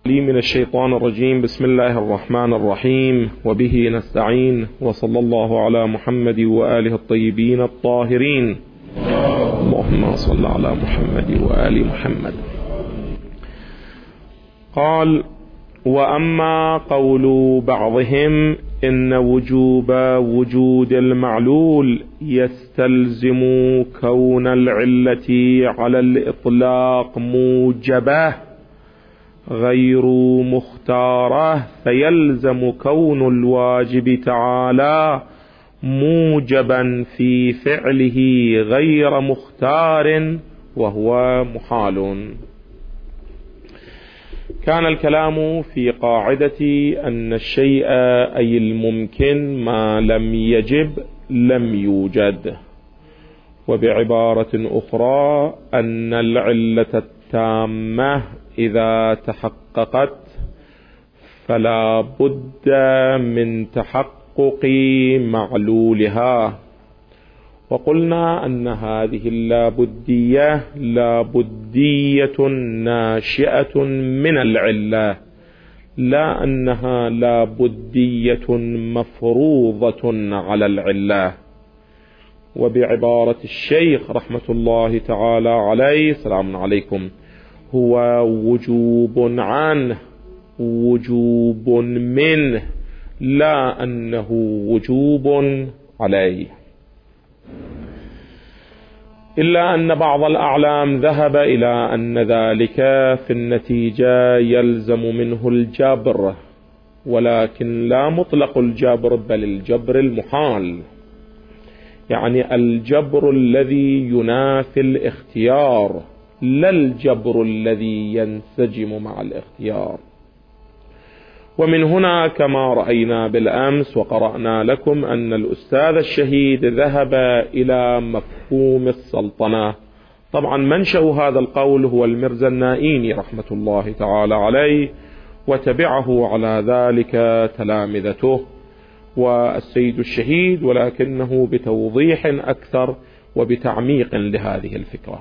من الشيطان الرجيم. بسم الله الرحمن الرحيم، وبه نستعين، وصلى الله على محمد وآله الطيبين الطاهرين. اللهم صل على محمد وآل محمد. قال: وأما قول بعضهم إن وجود المعلول يستلزم كون العلة على الإطلاق موجبة غير مختارة، فيلزم كون الواجب تعالى موجبا في فعله غير مختار، وهو محال. كان الكلام في قاعدة أن الشيء أي الممكن ما لم يجب لم يوجد، وبعبارة أخرى أن العلة التامة إذا تحققت فلا بد من تحقق معلولها. وقلنا أن هذه اللابدية لابدية ناشئة من العلة، لا أنها لابدية مفروضة على العلة. وبعبارة الشيخ رحمة الله تعالى عليه، سلام عليكم، هو وجوب عنه وجوب منه، لا أنه وجوب عليه. إلا أن بعض الأعلام ذهب إلى أن ذلك في النتيجة يلزم منه الجبر، ولكن لا مطلق الجبر بل الجبر المحال، يعني الجبر الذي ينافي الاختيار، لا الجبر الذي ينسجم مع الاختيار. ومن هنا كما رأينا بالأمس وقرأنا لكم أن الأستاذ الشهيد ذهب إلى مفهوم السلطنة. طبعا منشأ هذا القول هو المرزا النائيني رحمة الله تعالى عليه، وتبعه على ذلك تلامذته والسيد الشهيد، ولكنه بتوضيح أكثر وبتعميق لهذه الفكرة.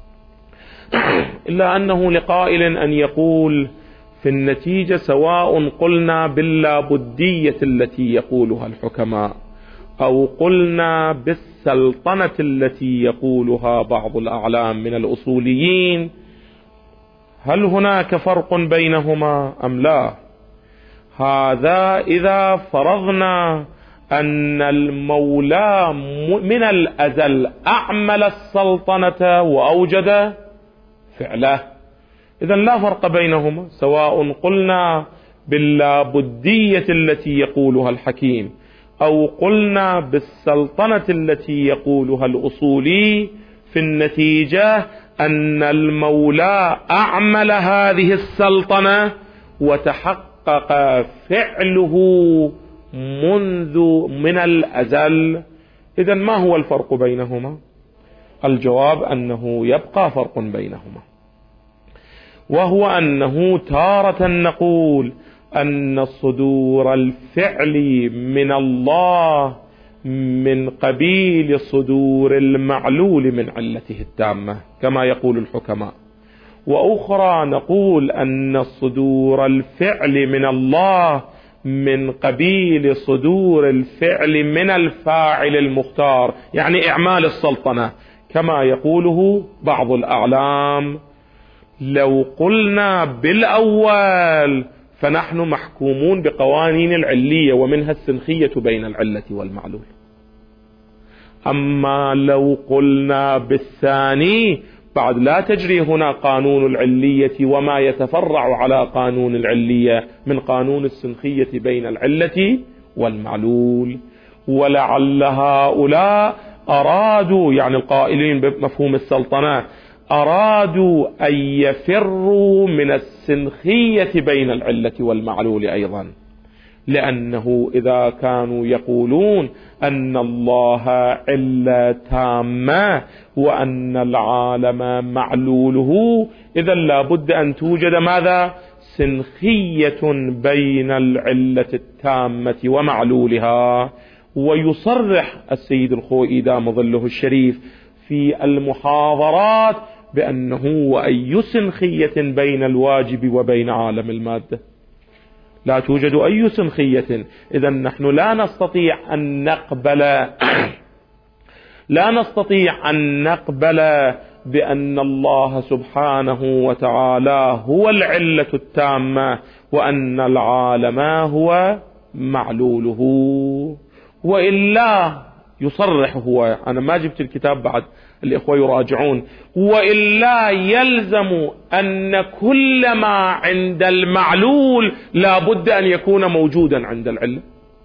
إلا أنه لقائل أن يقول في النتيجة سواء قلنا باللابدية التي يقولها الحكماء أو قلنا بالسلطنة التي يقولها بعض الأعلام من الأصوليين، هل هناك فرق بينهما أم لا؟ هذا إذا فرضنا أن المولى من الأزل أعمل السلطنة وأوجد فعله، إذن لا فرق بينهما، سواء قلنا باللابدية التي يقولها الحكيم أو قلنا بالسلطنة التي يقولها الأصولي. في النتيجة أن المولى أعمل هذه السلطنة وتحقق فعله من الأزل. إذن ما هو الفرق بينهما؟ الجواب أنه يبقى فرق بينهما، وهو أنه تارة نقول أن صدور الفعل من الله من قبيل صدور المعلول من علته التامة كما يقول الحكماء، وأخرى نقول أن صدور الفعل من الله من قبيل صدور الفعل من الفاعل المختار، يعني إعمال السلطنة كما يقوله بعض الأعلام. لو قلنا بالأول فنحن محكومون بقوانين العلية ومنها السنخية بين العلة والمعلول، أما لو قلنا بالثاني بعد لا تجري هنا قانون العلية وما يتفرع على قانون العلية من قانون السنخية بين العلة والمعلول. ولعل هؤلاء أرادوا، يعني القائلين بمفهوم السلطنة، أرادوا أن يفروا من السنخية بين العلة والمعلول أيضا، لأنه إذا كانوا يقولون أن الله علة تامة وأن العالم معلوله، إذا لابد أن توجد ماذا؟ سنخية بين العلة التامة ومعلولها. ويصرح السيد الخوئي دام ظله الشريف في المحاضرات بأنه وأي سنخية بين الواجب وبين عالم المادة، لا توجد أي سنخية. إذا نحن لا نستطيع أن نقبل بأن الله سبحانه وتعالى هو العلة التامة وأن العالم هو معلوله. وإلا يصرح هو، أنا ما جبت الكتاب بعد، الإخوة يراجعون، وإلا يلزم أن كل ما عند المعلول لا بد أن يكون موجودا عند العلة.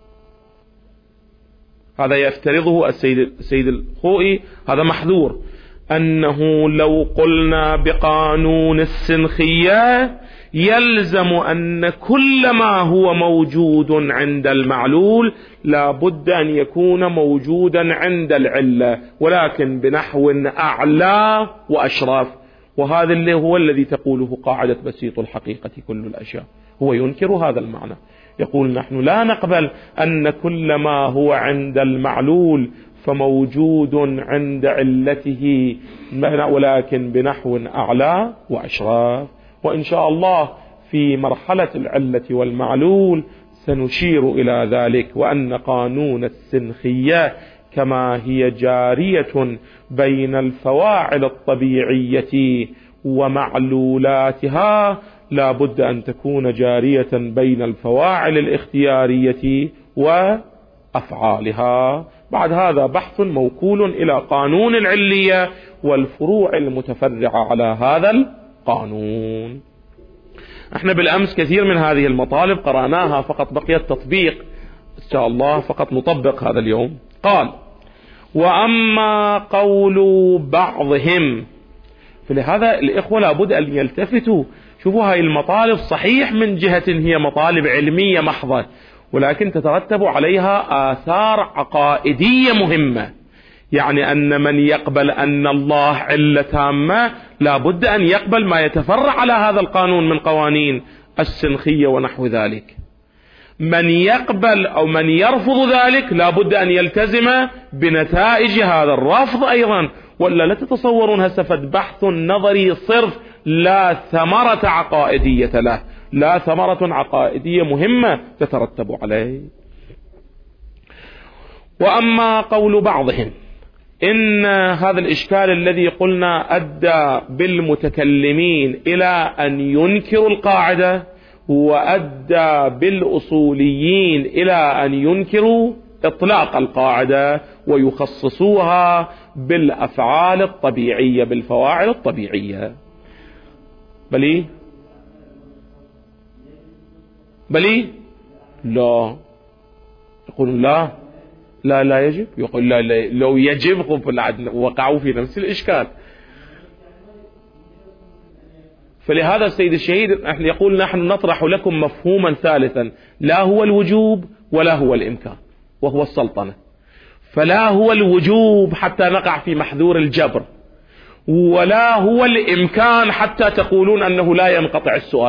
هذا يفترضه السيد الخوئي، هذا محذور، أنه لو قلنا بقانون السنخية يلزم أن كل ما هو موجود عند المعلول لا بد أن يكون موجودا عند العلة، ولكن بنحو أعلى وأشرف. وهذا اللي هو الذي تقوله قاعدة بسيط الحقيقة كل الأشياء، هو ينكر هذا المعنى، يقول نحن لا نقبل أن كل ما هو عند المعلول فموجود عند علته، ولكن بنحو أعلى وأشرف. وإن شاء الله في مرحلة العلة والمعلول سنشير إلى ذلك، وأن قانون السنخية كما هي جارية بين الفواعل الطبيعية ومعلولاتها لا بد أن تكون جارية بين الفواعل الاختيارية وأفعالها. بعد هذا بحث موكول إلى قانون العلية والفروع المتفرعة على هذا القانون. احنا بالأمس كثير من هذه المطالب قرأناها، فقط بقي التطبيق إن شاء الله، فقط نطبق هذا اليوم. قال: وأما قول بعضهم، فلهذا الإخوة لابد أن يلتفتوا. شوفوا هاي المطالب صحيح من جهة هي مطالب علمية محضة، ولكن تترتب عليها آثار عقائدية مهمة. يعني أن من يقبل أن الله علة تامة لابد أن يقبل ما يتفرع على هذا القانون من قوانين السنخية ونحو ذلك. من يقبل أو من يرفض ذلك لابد أن يلتزم بنتائج هذا الرفض أيضا، ولا لا تتصورون هسفد بحث نظري صرف لا ثمرة عقائدية له، لا ثمرة عقائدية مهمة تترتب عليه. وأما قول بعضهم إن هذا الإشكال الذي قلنا أدى بالمتكلمين إلى أن ينكروا القاعدة، وأدى بالأصوليين إلى أن ينكروا إطلاق القاعدة ويخصصوها بالأفعال الطبيعية، بالفواعل الطبيعية. بلي لا، يقول لا يجب، يقول لا لو يجب وقعوا في نفس الإشكال. فلهذا السيد الشهيد يقول نحن نطرح لكم مفهوما ثالثا، لا هو الوجوب ولا هو الإمكان، وهو السلطنة. فلا هو الوجوب حتى نقع في محذور الجبر، ولا هو الإمكان حتى تقولون أنه لا ينقطع السؤال.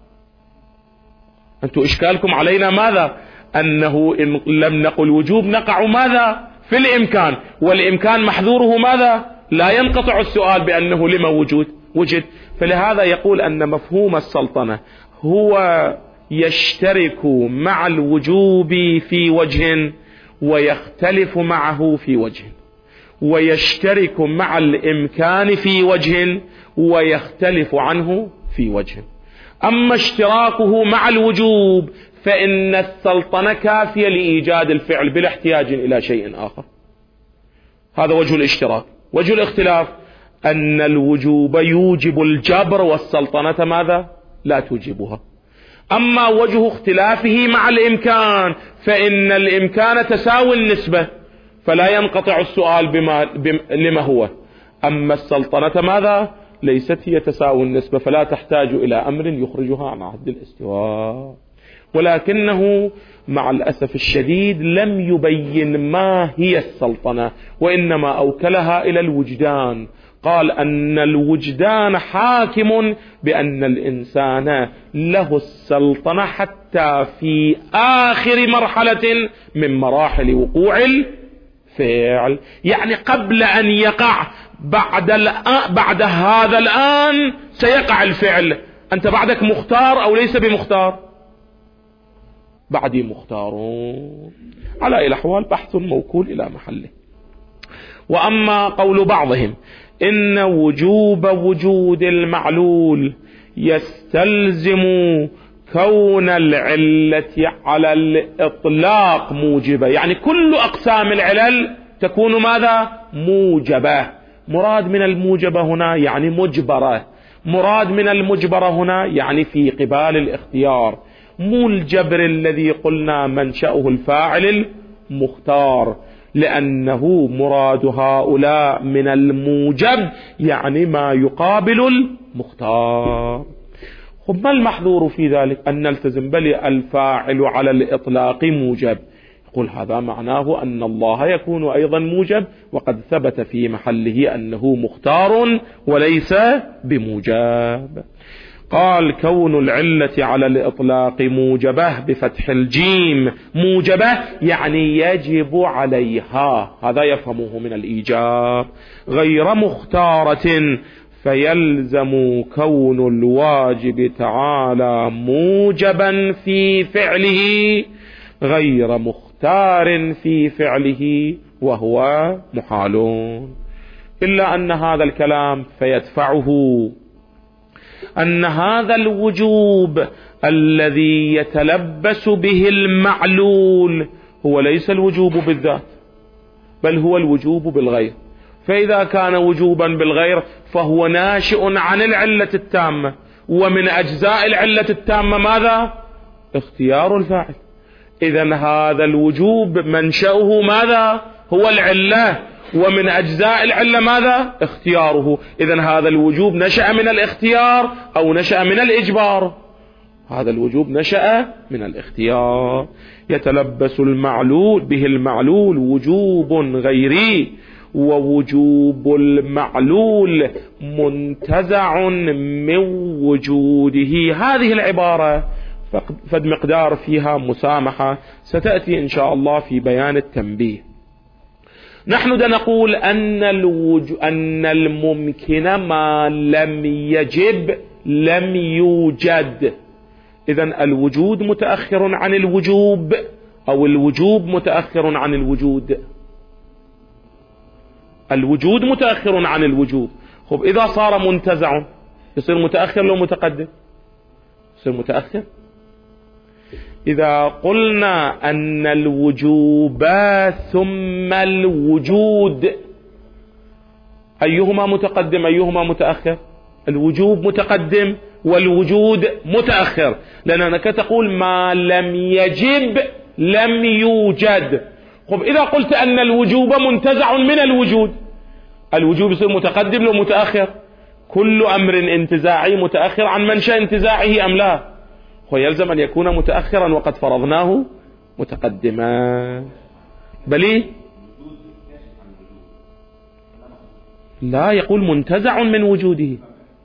أنتم إشكالكم علينا ماذا؟ أنه إن لم نقل وجوب نقع ماذا؟ في الإمكان، والإمكان محذوره ماذا؟ لا ينقطع السؤال بأنه لما وجد. فلهذا يقول أن مفهوم السلطنة هو يشترك مع الوجوب في وجه ويختلف معه في وجه، ويشترك مع الإمكان في وجه ويختلف عنه في وجه. أما اشتراكه مع الوجوب فإن السلطنة كافية لإيجاد الفعل بلا احتياج إلى شيء آخر. هذا وجه الاشتراك. وجه الاختلاف أن الوجوب يوجب الجبر والسلطنة ماذا؟ لا توجبها. أما وجه اختلافه مع الإمكان فإن الإمكان تساوي النسبة، فلا ينقطع السؤال لما هو. أما السلطنة ماذا؟ ليست هي تساوي النسبة، فلا تحتاج إلى أمر يخرجها عن عهد الاستواء. ولكنه مع الأسف الشديد لم يبين ما هي السلطنة، وإنما أوكلها إلى الوجدان. قال أن الوجدان حاكم بأن الإنسان له السلطنة حتى في آخر مرحلة من مراحل وقوع الفعل، يعني قبل أن يقع بعد هذا الآن سيقع الفعل، أنت بعدك مختار أو ليس بمختار؟ بعدي مختارون. على أي الأحوال بحث موكول إلى محله. وأما قول بعضهم إن وجود المعلول يستلزم كون العلة على الإطلاق موجبة، يعني كل أقسام العلل تكون ماذا؟ موجبة. مراد من الموجبة هنا يعني مجبرة، مراد من المجبرة هنا يعني في قبال الاختيار، مو الجبر الذي قلنا منشأه الفاعل المختار، لأنه مراد هؤلاء من الموجب يعني ما يقابل المختار. ما المحظور في ذلك؟ أن نلتزم بل الفاعل على الإطلاق موجب. يقول هذا معناه أن الله يكون أيضا موجب، وقد ثبت في محله أنه مختار وليس بموجب. قال كون العلة على الإطلاق موجبة بفتح الجيم، موجبة يعني يجب عليها، هذا يفهمه من الإيجاب، غير مختارة، فيلزم كون الواجب تعالى موجبا في فعله غير مختار في فعله وهو محال. إلا أن هذا الكلام فيدفعه أن هذا الوجوب الذي يتلبس به المعلول هو ليس الوجوب بالذات، بل هو الوجوب بالغير. فإذا كان وجوبا بالغير فهو ناشئ عن العلة التامة، ومن أجزاء العلة التامة ماذا؟ اختيار الفاعل. إذن هذا الوجوب منشأه ماذا؟ هو العلة، ومن أجزاء العلة ماذا؟ اختياره. إذن هذا الوجوب نشأ من الاختيار أو نشأ من الإجبار؟ هذا الوجوب نشأ من الاختيار. يتلبس المعلول به المعلول وجوب غيري، ووجوب المعلول منتزع من وجوده. هذه العبارة فد مقدار فيها مسامحة ستأتي إن شاء الله في بيان التنبيه. نحن نقول أن الممكن ما لم يجب لم يوجد. إذن الوجود متأخر عن الوجوب أو الوجوب متأخر عن الوجود؟ الوجود متأخر عن الوجوب. خب إذا صار منتزع يصير متأخر لو متقدم؟ يصير متأخر. إذا قلنا أن الوجوب ثم الوجود أيهما متقدم أيهما متأخر؟ الوجوب متقدم والوجود متأخر، لأنك تقول ما لم يجب لم يوجد. خب إذا قلت أن الوجوب منتزع من الوجود، الوجوب يصير متقدم لو متأخر؟ كل أمر انتزاعي متأخر عن منشأ انتزاعه أم لا؟ ويلزم أن يكون متأخرا وقد فرضناه متقدما. بل لا، يقول منتزع من وجوده،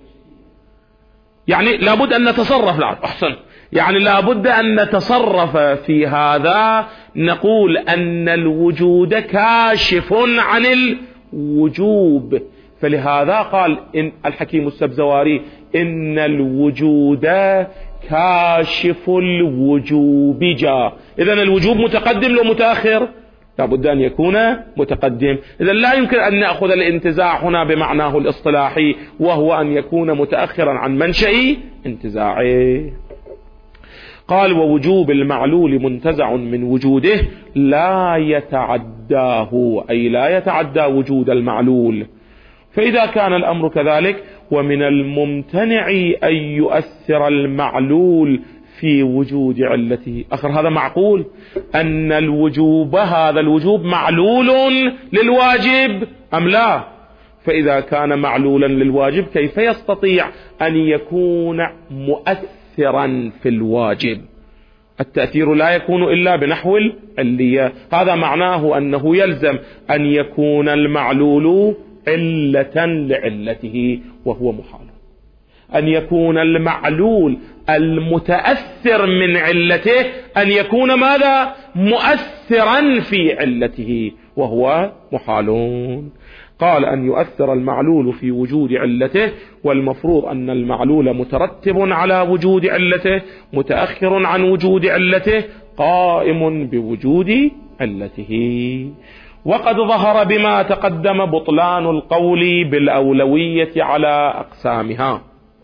يعني لابد أن نتصرف. لا أحسن، يعني لابد أن نتصرف في هذا. نقول أن الوجود كاشف عن الوجوب، فلهذا قال إن الحكيم السبزواري إن الوجود كاشف الوجوب جاء. إذن الوجوب متقدم لو متأخر؟ لابد أن يكون متقدم. إذن لا يمكن أن نأخذ الانتزاع هنا بمعناه الاصطلاحي، وهو أن يكون متأخرا عن منشأ انتزاعه. قال ووجوب المعلول منتزع من وجوده لا يتعداه، أي لا يتعدى وجود المعلول. فإذا كان الأمر كذلك ومن الممتنع أن يؤثر المعلول في وجود علته. أخر هذا معقول أن الوجوب هذا الوجوب معلول للواجب أم لا؟ فإذا كان معلولا للواجب كيف يستطيع أن يكون مؤثرا في الواجب؟ التأثير لا يكون إلا بنحو العلية. هذا معناه أنه يلزم أن يكون المعلول علة لعلته وهو محال. أن يكون المعلول المتأثر من علته أن يكون ماذا؟ مؤثرا في علته وهو محال. قال أن يؤثر المعلول في وجود علته، والمفروض أن المعلول مترتب على وجود علته، متأخر عن وجود علته، قائم بوجود علته. وقد ظهر بما تقدم بطلان القول بالأولوية على أقسامها.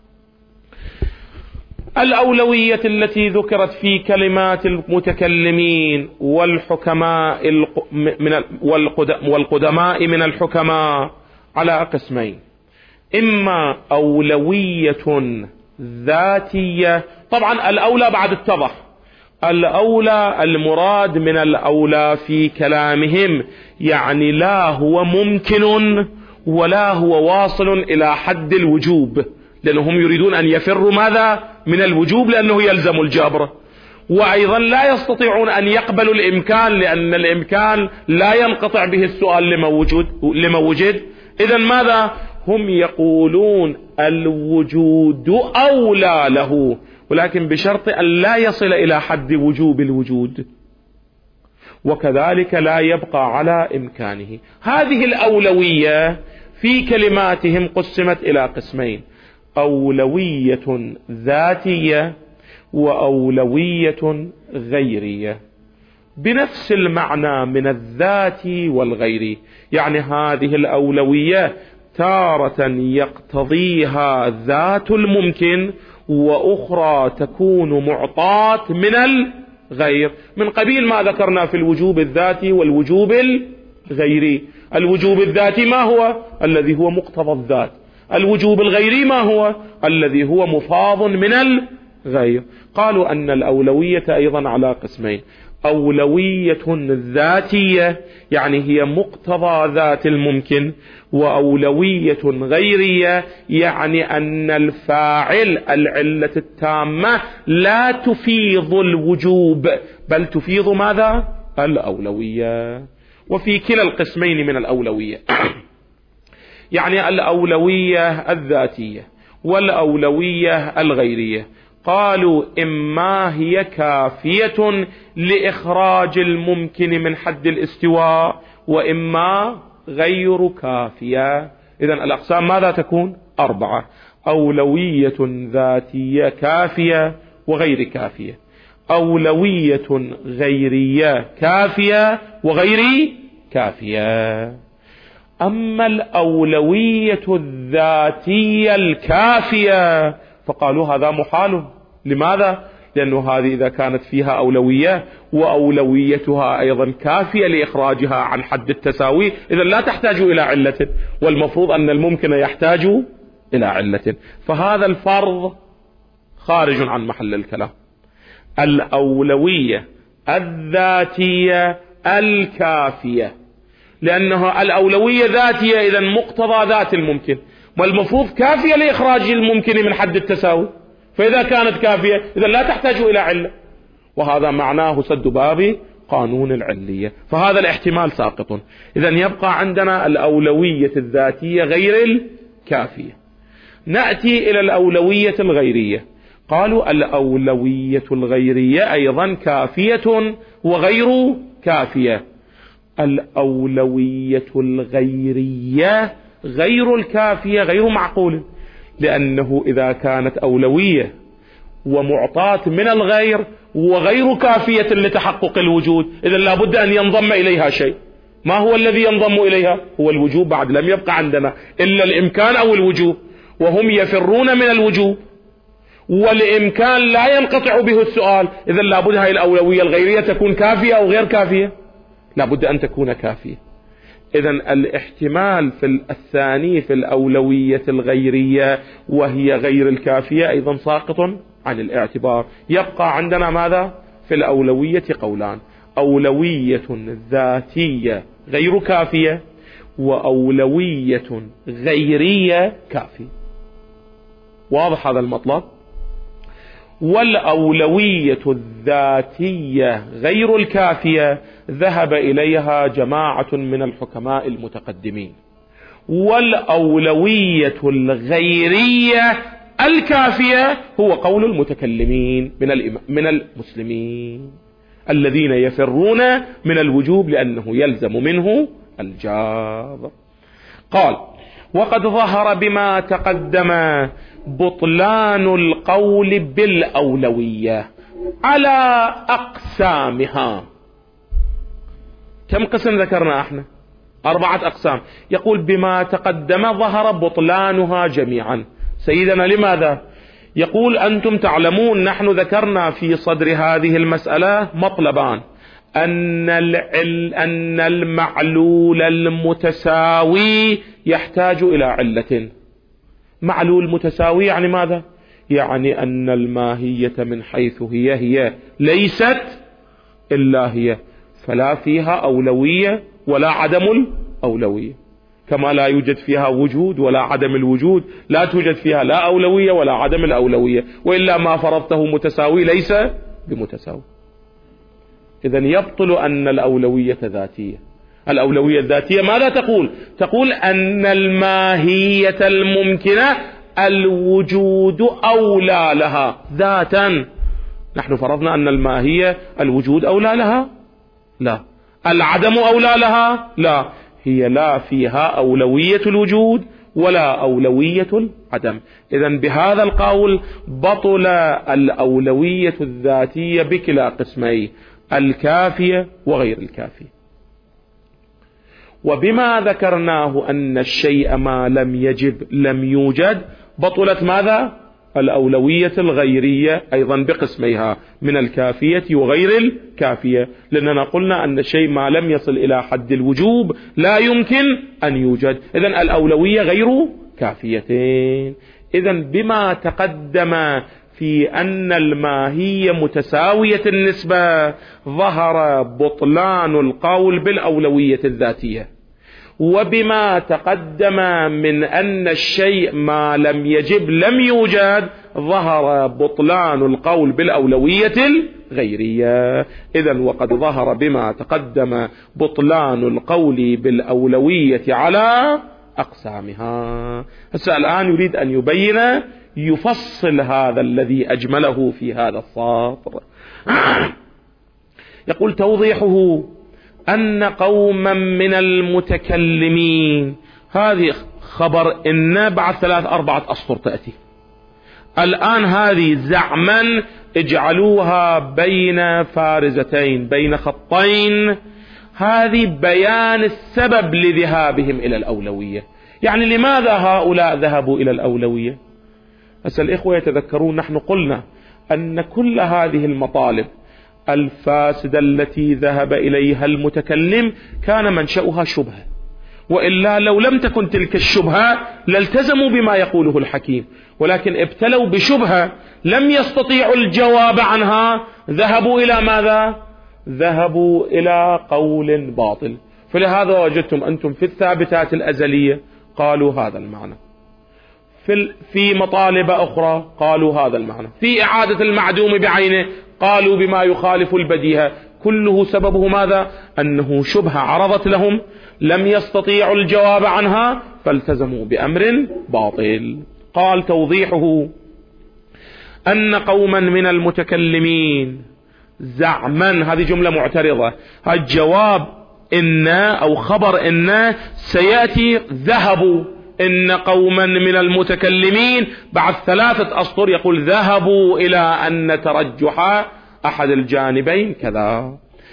الأولوية التي ذكرت في كلمات المتكلمين والحكماء والقدماء من الحكماء على قسمين: إما أولوية ذاتية، طبعا الأولى بعد اتضح، الأولى المراد من الأولى في كلامهم يعني لا هو ممكن ولا هو واصل إلى حد الوجوب، لأنهم يريدون أن يفروا ماذا؟ من الوجوب، لأنه يلزم الجبر. وأيضا لا يستطيعون أن يقبلوا الإمكان، لأن الإمكان لا ينقطع به السؤال لما وجد. إذن ماذا؟ هم يقولون الوجود أولى له، ولكن بشرط أن لا يصل إلى حد وجوب الوجود، وكذلك لا يبقى على إمكانه. هذه الأولوية في كلماتهم قسمت إلى قسمين: أولوية ذاتية وأولوية غيرية، بنفس المعنى من الذات والغيري. يعني هذه الأولوية تارة يقتضيها ذات الممكن، وأخرى تكون معطاة من الغير، من قبيل ما ذكرنا في الوجوب الذاتي والوجوب الغيري. الوجوب الذاتي ما هو؟ الذي هو مقتضى الذات. الوجوب الغيري ما هو؟ الذي هو مفاض من الغير. قالوا أن الأولوية أيضا على قسمين: أولوية ذاتية يعني هي مقتضى ذات الممكن، وأولوية غيرية يعني أن الفاعل العلة التامة لا تفيض الوجوب بل تفيض ماذا؟ الأولوية. وفي كلا القسمين من الأولوية يعني الأولوية الذاتية والأولوية الغيرية، قالوا إما هي كافية لإخراج الممكن من حد الاستواء، وإما غير كافية. إذن الأقسام ماذا تكون؟ 4: أولوية ذاتية كافية وغير كافية، أولوية غيرية كافية وغير كافية. أما الأولوية الذاتية الكافية فقالوا هذا محال. لماذا؟ لأنه هذه إذا كانت فيها أولوية وأولويتها أيضا كافية لإخراجها عن حد التساوي، إذا لا تحتاج إلى علة، والمفروض أن الممكن يحتاج إلى علة، فهذا الفرض خارج عن محل الكلام. الأولوية الذاتية الكافية، لأنها الأولوية ذاتية إذا مقتضى ذات الممكن، والمفروض كافية لإخراج الممكن من حد التساوي، فإذا كانت كافية إذا لا تحتاج إلى علة، وهذا معناه سد باب قانون العلية، فهذا الاحتمال ساقط. إذا يبقى عندنا الأولوية الذاتية غير الكافية. نأتي إلى الأولوية الغيرية، قالوا الأولوية الغيرية أيضا كافية وغير كافية. الأولوية الغيرية غير الكافية غير معقول، لأنه إذا كانت أولوية ومعطاة من الغير وغير كافية لتحقق الوجود، إذن لابد أن ينضم إليها شيء. ما هو الذي ينضم إليها؟ هو الوجوب. بعد لم يبقى عندنا إلا الإمكان أو الوجوب، وهم يفرون من الوجوب، والإمكان لا ينقطع به السؤال. إذن لابد هذه الأولوية الغيرية تكون كافية أو غير كافية؟ لابد أن تكون كافية. إذن الاحتمال في الثاني في الأولوية الغيرية وهي غير الكافية أيضا ساقط عن الاعتبار. يبقى عندنا ماذا؟ في الأولوية قولان: أولوية ذاتية غير كافية، وأولوية غيرية كافية. واضح هذا المطلب؟ والأولوية الذاتية غير الكافية ذهب إليها جماعة من الحكماء المتقدمين، والأولوية الغيرية الكافية هو قول المتكلمين من المسلمين الذين يفرون من الوجوب لأنه يلزم منه الجاب. قال: وقد ظهر بما تقدم بطلان القول بالأولوية على أقسامها. كم قسم ذكرنا احنا؟ 4 أقسام. يقول بما تقدم ظهر بطلانها جميعا. سيدنا لماذا؟ يقول: أنتم تعلمون نحن ذكرنا في صدر هذه المسألة مطلبان: أن المعلول المتساوي يحتاج إلى علة. معلول متساوي يعني ماذا؟ يعني أن الماهية من حيث هي ليست إلا هي، فلا فيها أولوية ولا عدم الأولوية، كما لا يوجد فيها وجود ولا عدم الوجود، لا توجد فيها لا أولوية ولا عدم الأولوية، وإلا ما فرضته متساوي ليس بمتساوي. إذن يبطل أن الأولوية ذاتية. الأولوية الذاتية ماذا تقول؟ تقول أن الماهية الممكنة الوجود أولى لها ذاتا. نحن فرضنا أن الماهية الوجود أولى لها؟ لا. العدم أولى لها؟ لا. هي لا فيها أولوية الوجود ولا أولوية العدم. إذن بهذا القول بطل الأولوية الذاتية بكلا قسمي: الكافية وغير الكافية. وبما ذكرناه أن الشيء ما لم يجب لم يوجد، بطلت ماذا؟ الأولوية الغيرية أيضا بقسميها من الكافية وغير الكافية، لأننا قلنا أن الشيء ما لم يصل إلى حد الوجوب لا يمكن أن يوجد. إذن الأولوية غير كافيتين. إذن بما تقدم في أن الماهية متساوية النسبة ظهر بطلان القول بالأولوية الذاتية. وبما تقدم من أن الشيء ما لم يجب لم يوجد ظهر بطلان القول بالأولوية الغيرية. إذن وقد ظهر بما تقدم بطلان القول بالأولوية على أقسامها. هسه الآن يريد أن يبين، يفصل هذا الذي أجمله في هذا السطر. يقول: توضيحه أن قوما من المتكلمين، هذه خبر إن بعد 3-4 أسطر تأتي. الآن هذه زعما اجعلوها بين فارزتين، بين خطين، هذه بيان السبب لذهابهم إلى الأولوية. يعني لماذا هؤلاء ذهبوا إلى الأولوية؟ أسأل الإخوة يتذكرون نحن قلنا أن كل هذه المطالب الفاسدة التي ذهب إليها المتكلم كان منشأها شبهة، وإلا لو لم تكن تلك الشبهة لالتزموا بما يقوله الحكيم، ولكن ابتلوا بشبهة لم يستطيعوا الجواب عنها، ذهبوا إلى ماذا؟ ذهبوا إلى قول باطل. فلهذا وجدتم أنتم في الثابتات الأزلية قالوا هذا المعنى، في مطالب أخرى قالوا هذا المعنى، في إعادة المعدوم بعينه قالوا بما يخالف البديهة. كله سببه ماذا؟ أنه شبهة عرضت لهم لم يستطيعوا الجواب عنها فالتزموا بأمر باطل. قال: توضيحه أن قوما من المتكلمين زعما، هذه جملة معترضة، الجواب إن أو خبر إن سيأتي ذهبوا، إن قوما من المتكلمين بعد 3 أسطر يقول ذهبوا إلى أن ترجح أحد الجانبين كذا.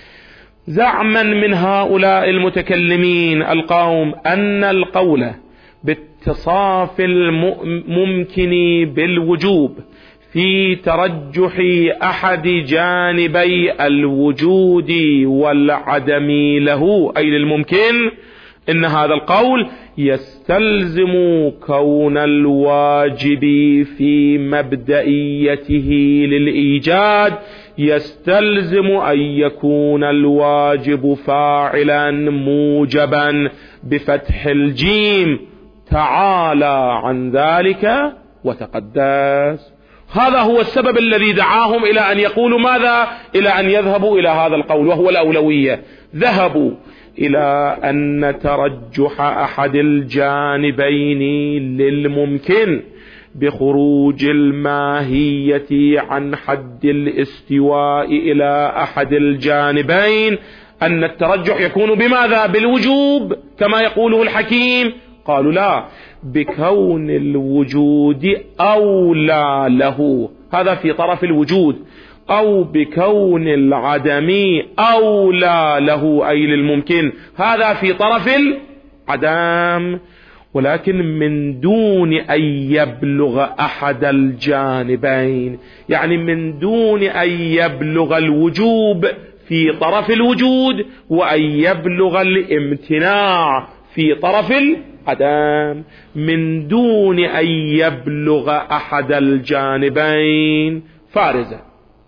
زعما من هؤلاء المتكلمين القوم أن القول باتصاف الممكن بالوجوب في ترجح أحد جانبي الوجود والعدم له، أي للممكن، إن هذا القول يستلزم كون الواجب في مبدئيته للإيجاد، يستلزم أن يكون الواجب فاعلا موجبا بفتح الجيم، تعالى عن ذلك وتقدس. هذا هو السبب الذي دعاهم إلى أن يقولوا ماذا؟ إلى أن يذهبوا إلى هذا القول وهو الأولوية. ذهبوا إلى أن ترجح أحد الجانبين للممكن بخروج الماهية عن حد الاستواء إلى أحد الجانبين، أن الترجح يكون بماذا؟ بالوجوب كما يقوله الحكيم، قالوا لا، بكون الوجود أولى له، هذا في طرف الوجود، أو بكون العدم أولى له أي للممكن، هذا في طرف العدم، ولكن من دون أن يبلغ أحد الجانبين، يعني من دون أن يبلغ الوجوب في طرف الوجود وأن يبلغ الامتناع في طرف العدم، من دون أن يبلغ أحد الجانبين فارزة.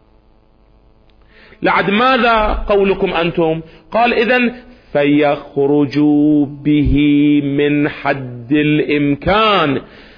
لعد ماذا قولكم أنتم؟ قال إذن فيخرج به من حد الإمكان،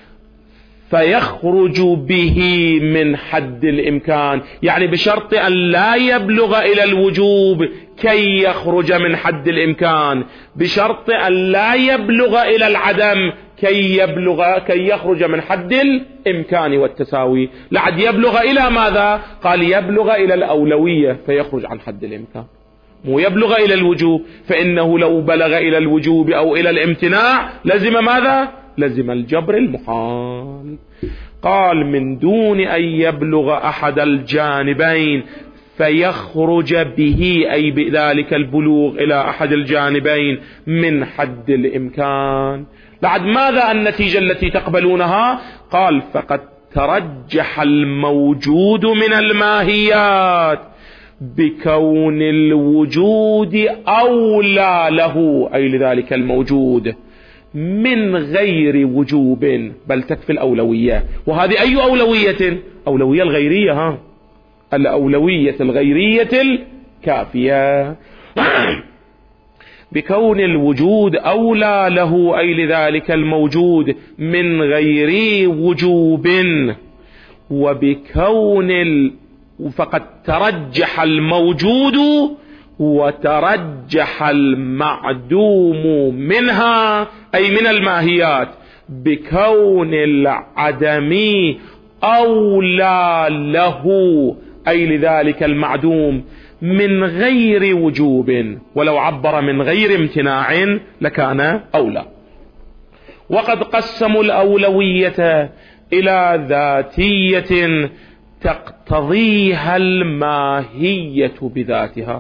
فيخرج به من حد الإمكان، يعني بشرط أن لا يبلغ إلى الوجوب كي يخرج من حد الإمكان، بشرط أن لا يبلغ إلى العدم كي يخرج من حد الإمكان والتساوي. لعد يبلغ إلى ماذا؟ قال يبلغ إلى الأولوية فيخرج عن حد الإمكان، مو يبلغ إلى الوجوب، فإنه لو بلغ إلى الوجوب أو إلى الامتناع لزم ماذا؟ لزم الجبر المحال. قال من دون أن يبلغ أحد الجانبين فيخرج به، أي بذلك البلوغ إلى أحد الجانبين من حد الإمكان. بعد ماذا النتيجة التي تقبلونها؟ قال فقد ترجح الموجود من الماهيات بكون الوجود أولى له، أي لذلك الموجود، من غير وجوب، بل تكفي الأولوية. وهذه أي أولوية؟ أولوية الغيرية، الأولوية الغيرية الكافية. بكون الوجود أولى له، أي لذلك الموجود، من غير وجوب، فقد ترجح الموجود وترجح المعدوم منها، أي من الماهيات، بكون العدم أولى له، أي لذلك المعدوم، من غير وجوب، ولو عبر من غير امتناع لكان أولى. وقد قسموا الأولوية إلى ذاتية تقتضيها الماهية بذاتها.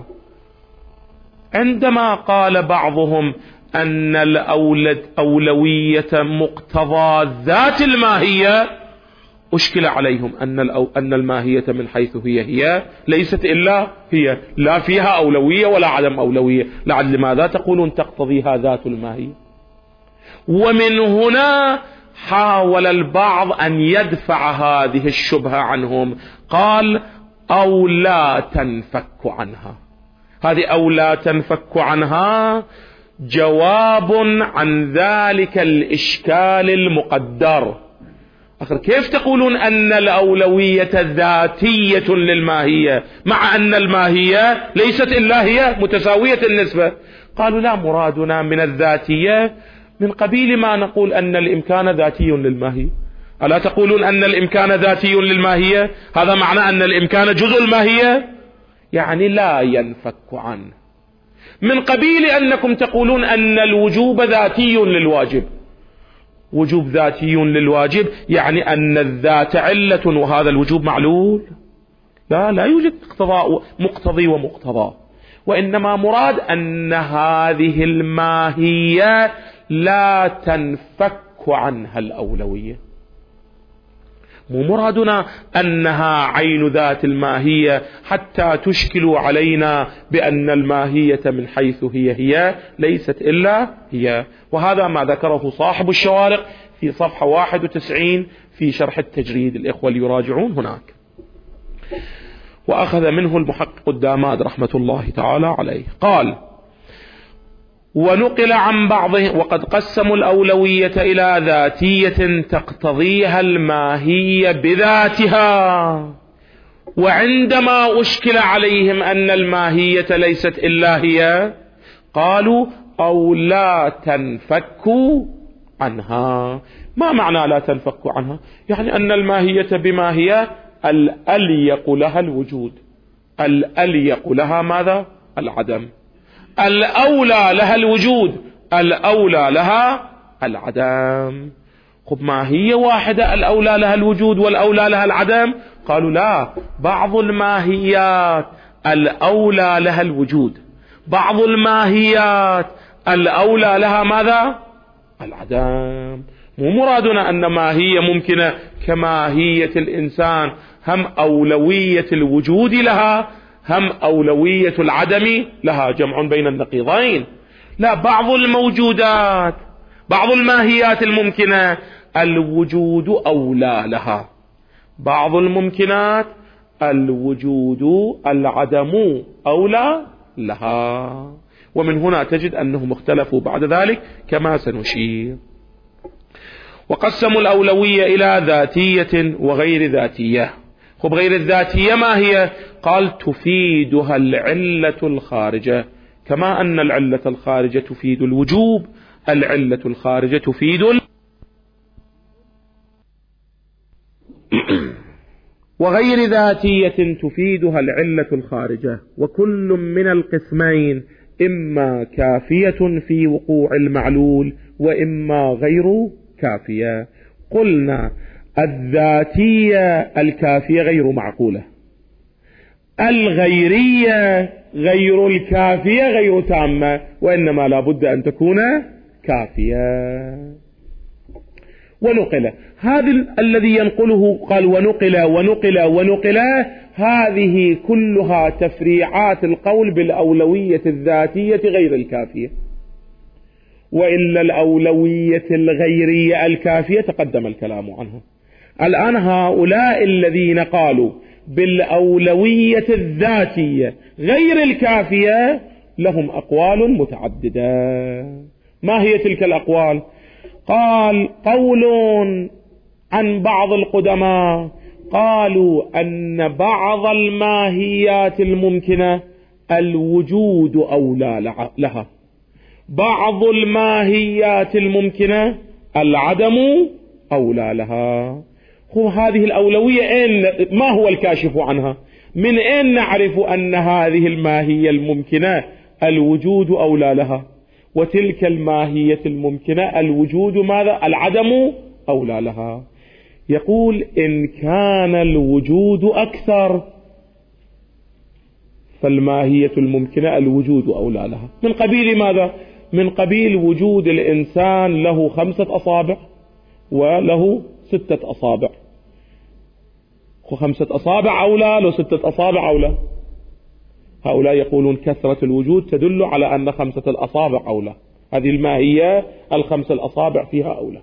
عندما قال بعضهم أن الأولوية مقتضى ذات الماهية، أشكل عليهم أن الماهية من حيث هي ليست إلا هي، لا فيها أولوية ولا عدم أولوية. لماذا تقولون تقتضيها ذات الماهية؟ ومن هنا حاول البعض أن يدفع هذه الشبهة عنهم، قال أو لا تنفك عنها. هذه أو لا تنفك عنها جواب عن ذلك الإشكال المقدر. كيف تقولون أن الأولوية ذاتية للماهية مع أن الماهية ليست إلا هي متساوية النسبة؟ قالوا لا، مرادنا من الذاتية من قبيل ما نقول أن الإمكان ذاتي للماهية. ألا تقولون أن الإمكان ذاتي للماهية؟ هذا معنى أن الإمكان جزء الماهية، يعني لا ينفك عنه. من قبيل أنكم تقولون أن الوجوب ذاتي للواجب، وجوب ذاتي للواجب يعني أن الذات علة وهذا الوجوب معلول. لا يوجد مقتضي ومقتضى، وإنما مراد أن هذه الماهية لا تنفك عنها الأولوية. مو مرادنا أنها عين ذات الماهية حتى تشكلوا علينا بأن الماهية من حيث هي ليست إلا هي. وهذا ما ذكره صاحب الشوارق في صفحة 91 في شرح التجريد، الإخوة اللي يراجعون هناك. وأخذ منه المحقق الداماد رحمة الله تعالى عليه. قال ونقل عن بعضهم وقد قسموا الأولوية إلى ذاتية تقتضيها الماهية بذاتها، وعندما أشكل عليهم أن الماهية ليست إلا هي قالوا أو لا تنفك عنها. ما معنى لا تنفك عنها؟ يعني أن الماهية بما هي الأليق لها الوجود، الأليق لها ماذا؟ العدم. الأولى لها الوجود، الأولى لها العدم. خب ما هي واحدة الأولى لها الوجود والأولى لها العدم؟ قالوا لا، بعض الماهيات الأولى لها الوجود، بعض الماهيات الأولى لها ماذا؟ العدم. مو مرادنا أن ماهية ممكنة كماهية الإنسان هم أولوية الوجود لها هم أولوية العدم لها، جمع بين النقيضين. لا، بعض الموجودات بعض الماهيات الممكنة الوجود أولى لها، بعض الممكنات الوجود العدم أولى لها. ومن هنا تجد أنهم اختلفوا بعد ذلك كما سنشير. وقسموا الأولوية إلى ذاتية وغير ذاتية. خب غير الذاتية ما هي؟ قال تفيدها العلة الخارجة، كما أن العلة الخارجة تفيد الوجوب، العلة الخارجة تفيد وغير ذاتية تفيدها العلة الخارجة. وكل من القسمين إما كافية في وقوع المعلول وإما غير كافية. قلنا الذاتية الكافية غير معقولة، الغيرية غير الكافية غير تامة، وإنما لا بد أن تكون كافية. ونقل هذا الذي ينقله، قال ونقل ونقل ونقل، هذه كلها تفريعات القول بالأولوية الذاتية غير الكافية. وإلا الأولوية الغيرية الكافية تقدم الكلام عنها. الآن هؤلاء الذين قالوا بالأولوية الذاتية غير الكافية لهم أقوال متعددة. ما هي تلك الأقوال؟ قال قول عن بعض القدماء قالوا أن بعض الماهيات الممكنة الوجود أولى لها، بعض الماهيات الممكنة العدم أولى لها. هذه الأولوية ما هو الكاشف عنها؟ من أين نعرف أن هذه الماهية الممكنة الوجود أولى لها، وتلك الماهية الممكنة الوجود ماذا؟ العدم أولى لها. يقول إن كان الوجود أكثر فالماهية الممكنة الوجود أولى لها. من قبيل ماذا؟ من قبيل وجود الإنسان له 5 أصابع وله 6 أصابع. 5 أصابع أولى لو 6 أصابع أولى. هؤلاء يقولون كثرة الوجود تدل على أن 5 الأصابع أولى، هذه الماهية 5 الأصابع فيها أولى.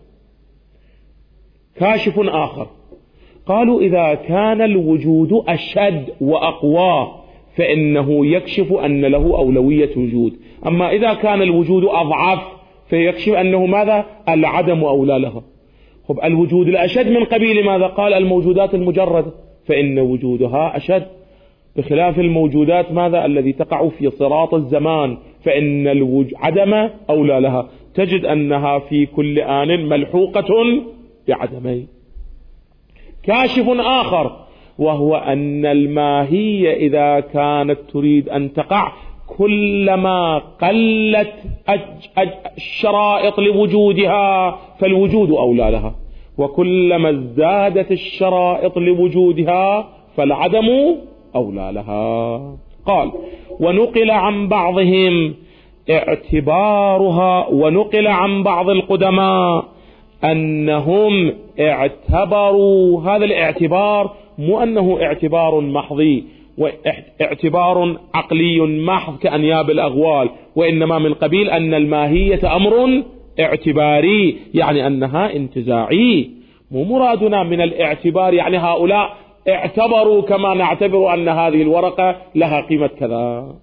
كاشف آخر قالوا إذا كان الوجود أشد وأقوى فإنه يكشف أن له أولوية وجود، أما إذا كان الوجود أضعف فيكشف أنه ماذا؟ العدم أولى لها. خب الوجود الأشد من قبيل ماذا؟ قال الموجودات المجردة، فإن وجودها أشد، بخلاف الموجودات ماذا؟ الذي تقع في صراط الزمان، فإن العدم أولى لها. تجد أنها في كل آن ملحوقة بعدمين. كاشف آخر وهو أن الماهية إذا كانت تريد أن تقع كلما قلت الشرائط لوجودها فالوجود أولى لها، وكلما ازدادت الشرائط لوجودها فالعدم أولى لها. قال ونقل عن بعضهم اعتبارها، ونقل عن بعض القدماء أنهم اعتبروا هذا الاعتبار، مو أنه اعتبار محضي واعتبار عقلي محض كأنياب الأغوال، وإنما من قبيل أن الماهية أمر اعتباري، يعني أنها انتزاعي. مو مرادنا من الاعتبار يعني هؤلاء اعتبروا كما نعتبر أن هذه الورقة لها قيمة كذا.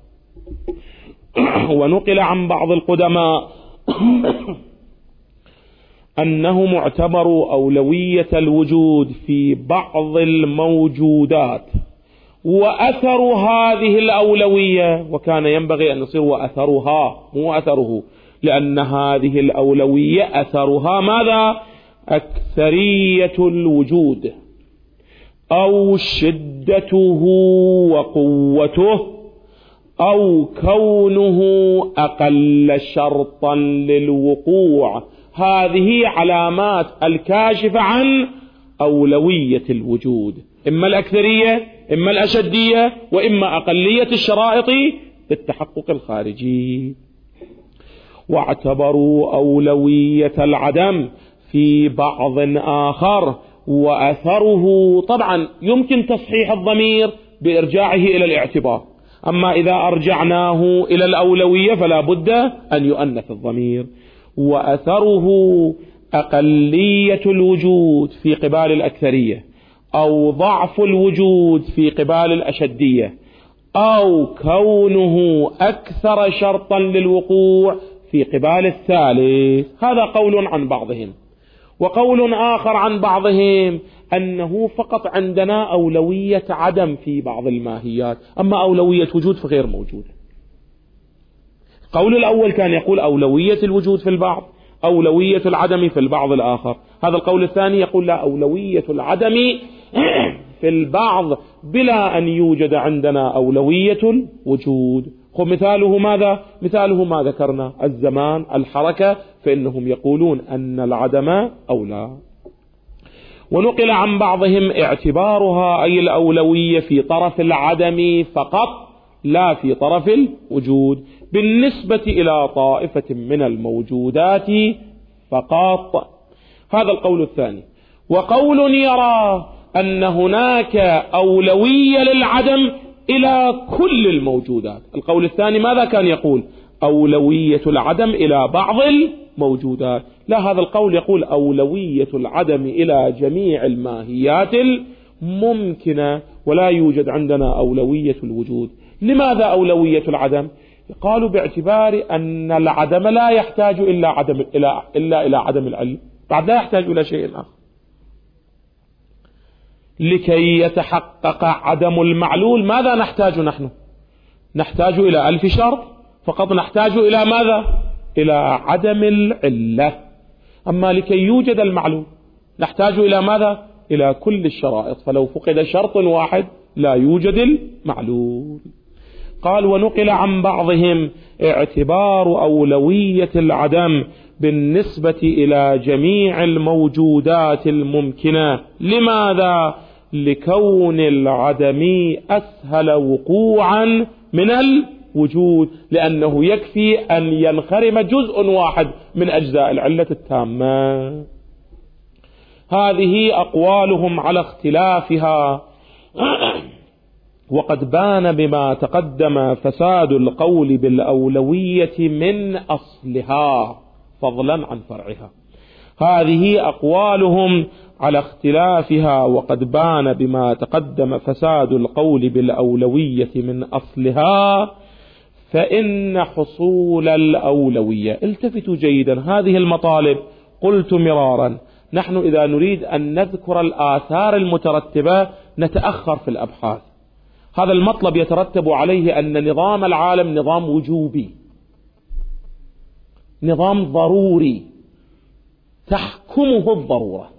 ونقل عن بعض القدماء أنهم اعتبروا أولوية الوجود في بعض الموجودات وأثر هذه الأولوية، وكان ينبغي أن يصير وأثرها مو أثره، لأن هذه الأولوية أثرها ماذا؟ أكثرية الوجود أو شدته وقوته أو كونه أقل شرطا للوقوع. هذه علامات الكاشفة عن أولوية الوجود، إما الأكثرية إما الأشدية وإما أقلية الشرائط بالتحقق الخارجي. واعتبروا أولوية العدم في بعض آخر وأثره، طبعا يمكن تصحيح الضمير بإرجاعه إلى الاعتبار، أما إذا أرجعناه إلى الأولوية فلا بد أن يؤنث الضمير. وأثره أقلية الوجود في قبال الأكثرية، أو ضعف الوجود في قبال الأشدية، أو كونه أكثر شرطا للوقوع في قبال الثالث. هذا قول عن بعضهم. وقول آخر عن بعضهم أنه فقط عندنا أولوية عدم في بعض الماهيات، أما أولوية وجود فغير موجود. القول الأول كان يقول أولوية الوجود في البعض، أولوية العدم في البعض الآخر. هذا القول الثاني يقول لا، أولوية العدم في البعض بلا أن يوجد عندنا أولوية الوجود. مثاله ماذا؟ مثاله ما ذكرنا، الزمان، الحركة، فإنهم يقولون أن العدم أولى. ونقل عن بعضهم اعتبارها أي الأولوية في طرف العدم فقط لا في طرف الوجود بالنسبة إلى طائفة من الموجودات فقط. هذا القول الثاني. وقول يرى أن هناك أولوية للعدم إلى كل الموجودات. القول الثاني ماذا كان يقول؟ أولوية العدم إلى بعض الموجودات. لا، هذا القول يقول أولوية العدم إلى جميع الماهيات الممكنة، ولا يوجد عندنا أولوية الوجود. لماذا أولوية العدم؟ قالوا باعتبار أن العدم لا يحتاج إلا إلى عدم العلم، بعد لا يحتاج إلى شيء آخر. لكي يتحقق عدم المعلول ماذا نحتاج نحن؟ نحتاج إلى 1000 شرط، فقط نحتاج إلى ماذا؟ إلى عدم العلة. أما لكي يوجد المعلول نحتاج إلى ماذا؟ إلى كل الشرائط، فلو فقد شرط واحد لا يوجد المعلول. قال ونقل عن بعضهم اعتبار أولوية العدم بالنسبة إلى جميع الموجودات الممكنة. لماذا؟ لكون العدم أسهل وقوعا من الوجود، لأنه يكفي أن ينخرم جزء واحد من أجزاء العلة التامة. هذه أقوالهم على اختلافها. وقد بان بما تقدم فساد القول بالأولوية من أصلها فضلا عن فرعها. هذه أقوالهم على اختلافها. وقد بان بما تقدم فساد القول بالأولوية من أصلها. فإن حصول الأولوية، التفتوا جيدا، هذه المطالب قلت مرارا، نحن إذا نريد أن نذكر الآثار المترتبة نتأخر في الأبحاث. هذا المطلب يترتب عليه أن نظام العالم نظام وجوبي، نظام ضروري تحكمه الضرورة.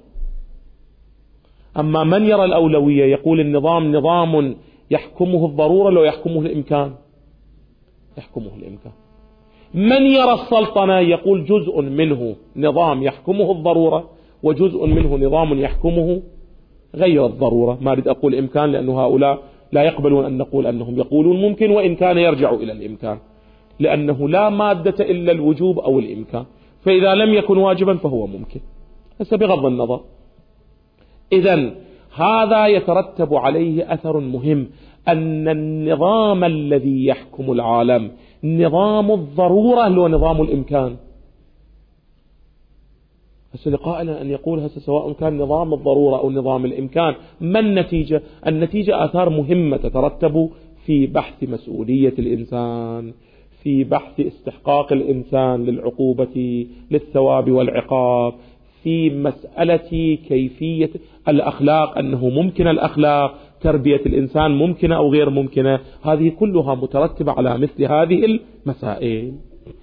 أما من يرى الأولوية يقول النظام نظام يحكمه الضرورة لو يحكمه الإمكان، يحكمه الإمكان. من يرى السلطنة يقول جزء منه نظام يحكمه الضرورة وجزء منه نظام يحكمه غير الضرورة. ما أريد أقول إمكان لأنه هؤلاء لا يقبلون أن نقول أنهم يقولون ممكن، وإن كان يرجع إلى الإمكان، لأنه لا مادة إلا الوجوب أو الإمكان، فإذا لم يكن واجبا فهو ممكن. بس بغض النظر، إذن هذا يترتب عليه أثر مهم، أن النظام الذي يحكم العالم نظام الضرورة لو نظام الإمكان. هسه لقائنا أن يقول هسه سواء كان نظام الضرورة أو نظام الإمكان ما النتيجة؟ النتيجة آثار مهمة تترتب في بحث مسؤولية الإنسان، في بحث استحقاق الإنسان للعقوبة للثواب والعقاب، في مسألة كيفية الأخلاق، أنه ممكن الأخلاق، تربية الإنسان ممكنة أو غير ممكنة، هذه كلها مترتبة على مثل هذه المسائل.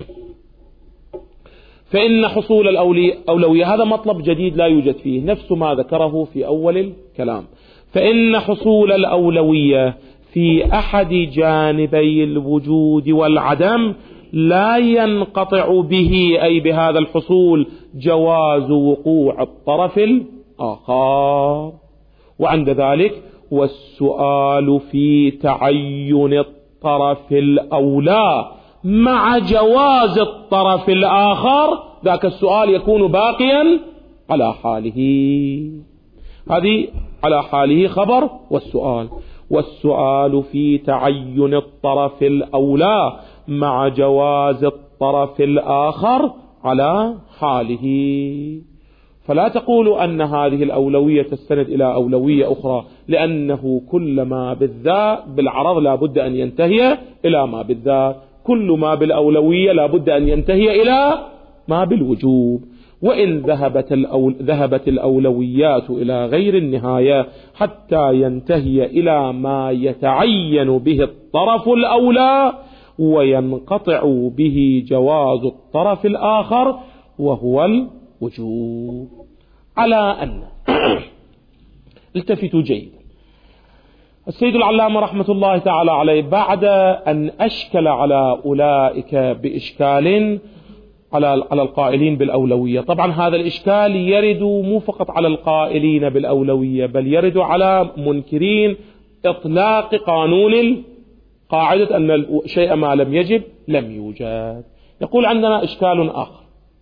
فإن حصول الأولوية هذا مطلب جديد لا يوجد فيه، نفس ما ذكره في أول الكلام. فإن حصول الأولوية في أحد جانبي الوجود والعدم لا ينقطع به أي بهذا الحصول جواز وقوع الطرف الآخر. وعند ذلك والسؤال في تعين الطرف الأولى مع جواز الطرف الآخر، ذاك السؤال يكون باقيا على حاله. هذه على حاله خبر والسؤال. والسؤال في تعين الطرف الأولى مع جواز الطرف الآخر على حاله. فلا تقولوا أن هذه الأولوية تستند إلى أولوية أخرى، لأنه كل ما بالذات بالعرض لا بد أن ينتهي إلى ما بالذات، كل ما بالأولوية لا بد أن ينتهي إلى ما بالوجوب. وإن ذهبت الأولويات إلى غير النهاية حتى ينتهي إلى ما يتعين به الطرف الأولى وينقطع به جواز الطرف الآخر وهو الوجوب. على أن التفتوا جيدا، السيد العلامة رحمة الله تعالى عليه بعد أن أشكل على أولئك بإشكال على القائلين بالأولوية، طبعا هذا الإشكال يرد مو فقط على القائلين بالأولوية بل يرد على منكرين إطلاق قانون قاعدة أن الشيء ما لم يجب لم يوجد. يقول عندنا إشكال آخر،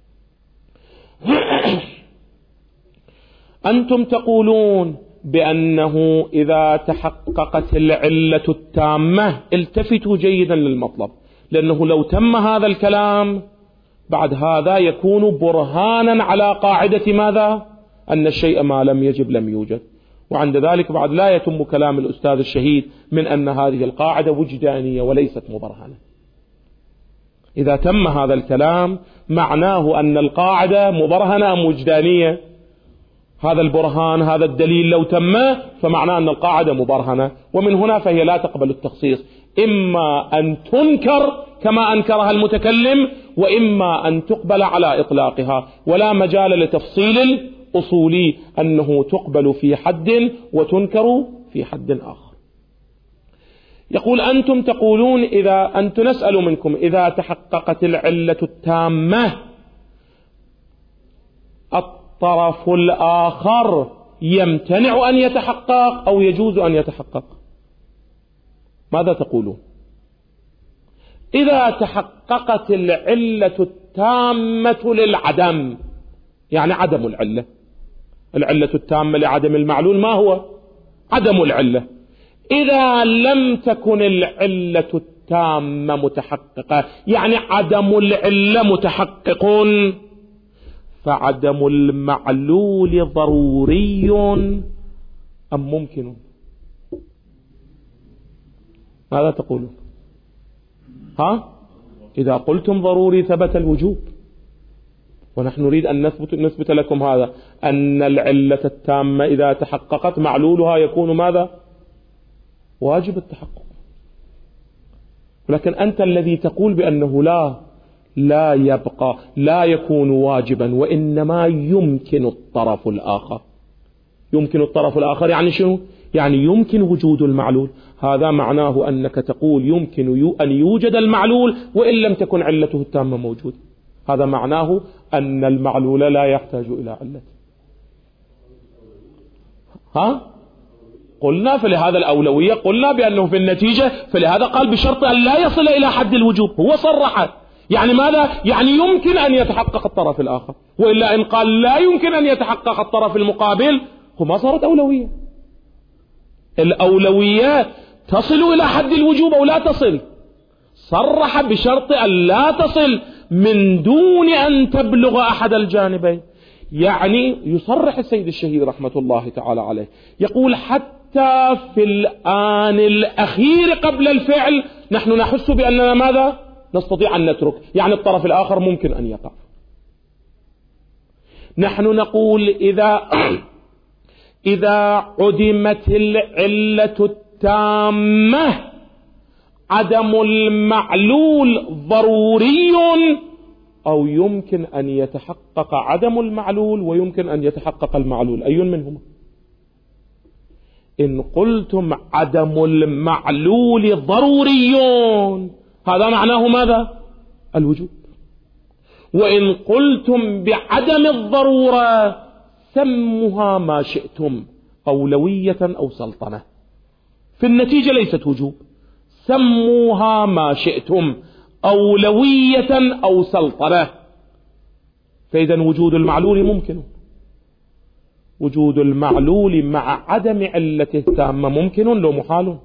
أنتم تقولون بأنه إذا تحققت العلة التامة، التفتوا جيدا للمطلب، لأنه لو تم هذا الكلام بعد هذا يكون برهانا على قاعدة ماذا؟ أن الشيء ما لم يجب لم يوجد. وعند ذلك بعد لا يتم كلام الأستاذ الشهيد من أن هذه القاعدة وجدانية وليست مبرهنة. إذا تم هذا الكلام معناه أن القاعدة مبرهنة أم وجدانية؟ هذا البرهان هذا الدليل لو تم فمعناه أن القاعدة مبرهنة، ومن هنا فهي لا تقبل التخصيص، إما أن تنكر كما أنكرها المتكلم وإما أن تقبل على إطلاقها، ولا مجال لتفصيل الأصولي أنه تقبل في حد وتنكر في حد آخر. يقول أنتم تقولون نسأل منكم إذا تحققت العلة التامة الطرف الآخر يمتنع أن يتحقق أو يجوز أن يتحقق؟ ماذا تقولون؟ إذا تحققت العلة التامة للعدم، يعني عدم العلة التامة لعدم المعلول ما هو؟ عدم العلة. إذا لم تكن العلة التامة متحققة يعني عدم العلة متحقق، فعدم المعلول ضروري أم ممكن؟ ماذا تقولون؟ إذا قلتم ضروري ثبت الوجوب، ونحن نريد أن نثبت لكم هذا، أن العلة التامة إذا تحققت معلولها يكون ماذا؟ واجب التحقق. ولكن أنت الذي تقول بأنه لا يبقى، لا يكون واجبا، وإنما يمكن الطرف الآخر. يمكن الطرف الآخر يعني شنو؟ يعني يمكن وجود المعلول. هذا معناه أنك تقول يمكن أن يوجد المعلول وإن لم تكن علته التامة موجودة. هذا معناه أن المعلول لا يحتاج إلى علة. قلنا فلهذا الأولوية، قلنا بأنه في النتيجة فلهذا قال بشرط أن لا يصل إلى حد الوجوب. هو صرح يعني ماذا؟ يعني يمكن أن يتحقق الطرف الآخر، وإلا إن قال لا يمكن أن يتحقق الطرف المقابل ما صارت أولوية. الأولوية تصل إلى حد الوجوب أو لا تصل. صرح بشرط أن لا تصل من دون أن تبلغ أحد الجانبين. يعني يصرح السيد الشهيد رحمة الله تعالى عليه، يقول حتى في الآن الأخير قبل الفعل نحن نحس بأننا ماذا؟ نستطيع أن نترك، يعني الطرف الآخر ممكن أن يقع. نحن نقول إذا عدمت العلة التامة عدم المعلول ضروري، أو يمكن أن يتحقق عدم المعلول ويمكن أن يتحقق المعلول، أي منهما؟ إن قلتم عدم المعلول ضروري هذا معناه ماذا؟ الوجوب. وإن قلتم بعدم الضرورة سموها ما شئتم، أولوية أو سلطنة، في النتيجة ليست وجوب، سموها ما شئتم أولوية أو سلطنة. فإذا وجود المعلول ممكن، وجود المعلول مع عدم علته التامة ممكن لو محال،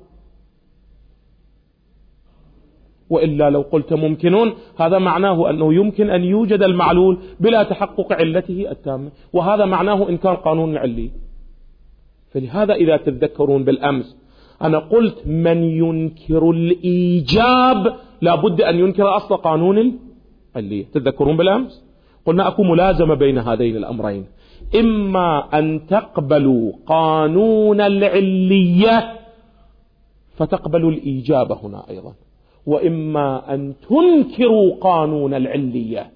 وإلا لو قلت ممكن هذا معناه أنه يمكن أن يوجد المعلول بلا تحقق علته التامة، وهذا معناه إنكار قانون العلي. فلهذا إذا تتذكرون بالأمس أنا قلت من ينكر الإيجاب لابد أن ينكر أصل قانون العلي. تتذكرون بالأمس قلنا أكو ملازمة بين هذين الأمرين، إما أن تقبلوا قانون العلية فتقبلوا الإيجاب هنا أيضا، وإما أن تنكروا قانون العلية.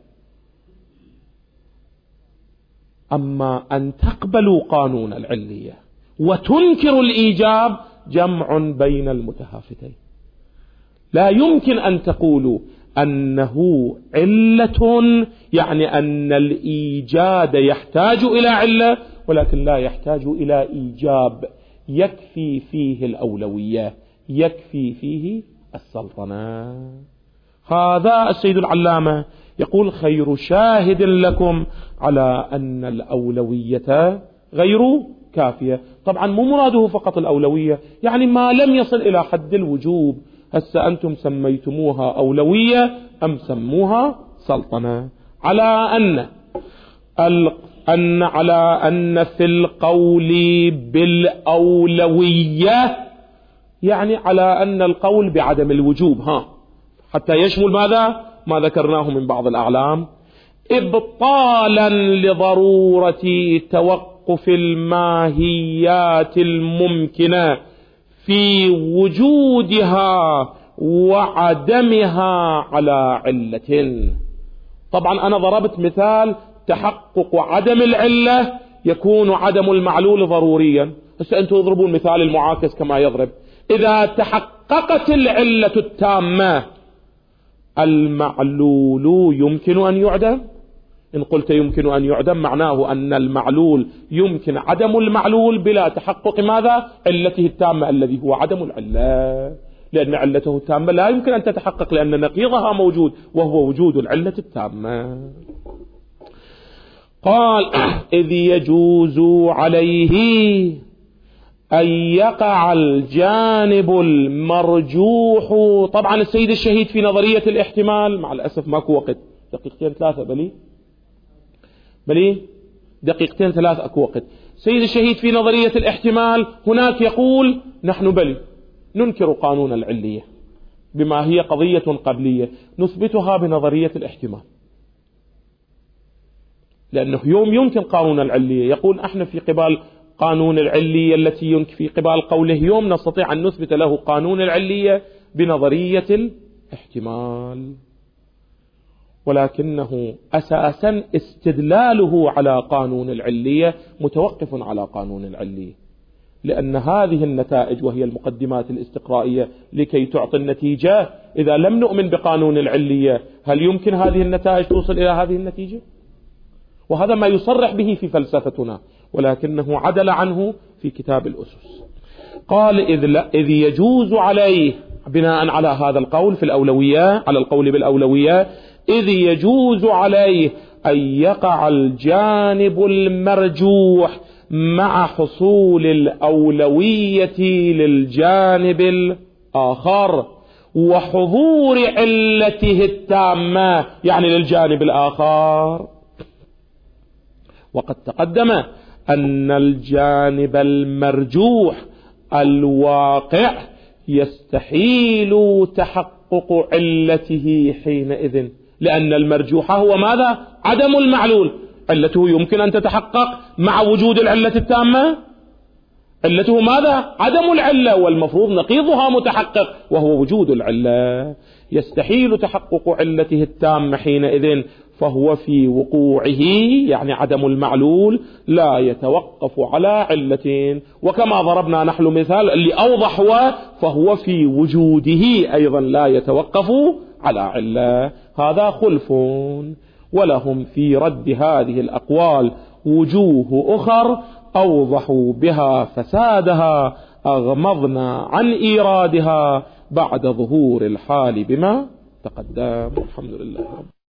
أما أن تقبلوا قانون العلية وتنكروا الإيجاب جمع بين المتهافتين. لا يمكن أن تقولوا أنه علة يعني أن الإيجاد يحتاج إلى علة ولكن لا يحتاج إلى إيجاب، يكفي فيه الأولوية، يكفي فيه السلطنة. هذا السيد العلامة يقول خير شاهد لكم على أن الأولوية غير كافية. طبعا مو مراده فقط الأولوية، يعني ما لم يصل إلى حد الوجوب. هسه أنتم سميتموها أولوية أم سموها سلطنة، على أن في القول بالأولوية يعني على أن القول بعدم الوجوب حتى يشمل ماذا؟ ما ذكرناه من بعض الأعلام، إبطالا لضرورة توقف الماهيات الممكنة في وجودها وعدمها على علة. طبعا أنا ضربت مثال تحقق عدم العلة يكون عدم المعلول ضروريا، بس أنتم يضربون مثال المعاكس كما يضرب. إذا تحققت العلة التامة المعلول يمكن أن يعدم. إن قلت يمكن أن يعدم معناه أن المعلول يمكن عدم المعلول بلا تحقق ماذا؟ علته التامة الذي هو عدم العلة، لأن علته التامة لا يمكن أن تتحقق لأن نقيضها موجود وهو وجود العلة التامة. قال إذ يجوز عليه أن يقع الجانب المرجوح. طبعا السيد الشهيد في نظرية الاحتمال مع الأسف ماكو وقت، دقيقتين ثلاثة بلي دقيقتين ثلاثة أكو وقت. سيد الشهيد في نظرية الاحتمال هناك يقول نحن بلي ننكر قانون العلية بما هي قضية قبلية نثبتها بنظرية الاحتمال، لأنه يوم يمكن قانون العلية يقول احنا في قبال قانون العلية التي يمكن في قبال قوله يوم نستطيع أن نثبت له قانون العلية بنظرية الاحتمال، ولكنه أساسا استدلاله على قانون العلية متوقف على قانون العلية، لأن هذه النتائج وهي المقدمات الاستقرائية لكي تعطي النتيجة إذا لم نؤمن بقانون العلية هل يمكن هذه النتائج توصل إلى هذه النتيجة؟ وهذا ما يصرح به في فلسفتنا ولكنه عدل عنه في كتاب الأسس. قال إذ يجوز عليه بناء على هذا القول في الأولوية، على القول بالأولوية، إذ يجوز عليه أن يقع الجانب المرجوح مع حصول الأولوية للجانب الآخر وحضور علته التامة يعني للجانب الآخر. وقد تقدم أن الجانب المرجوح الواقع يستحيل تحقق علته حينئذ، لأن المرجوح هو ماذا؟ عدم المعلول. علته يمكن أن تتحقق مع وجود العلة التامة، علته ماذا؟ عدم العلة، والمفروض نقيضها متحقق وهو وجود العلة. يستحيل تحقق علته التامة حينئذ، فهو في وقوعه يعني عدم المعلول لا يتوقف على علتين. وكما ضربنا نحن مثال اللي أوضح هو فهو في وجوده أيضا لا يتوقف على علة، هذا خلف. ولهم في رد هذه الأقوال وجوه أخر أوضحوا بها فسادها، أغمضنا عن إيرادها بعد ظهور الحال بما تقدم. الحمد لله.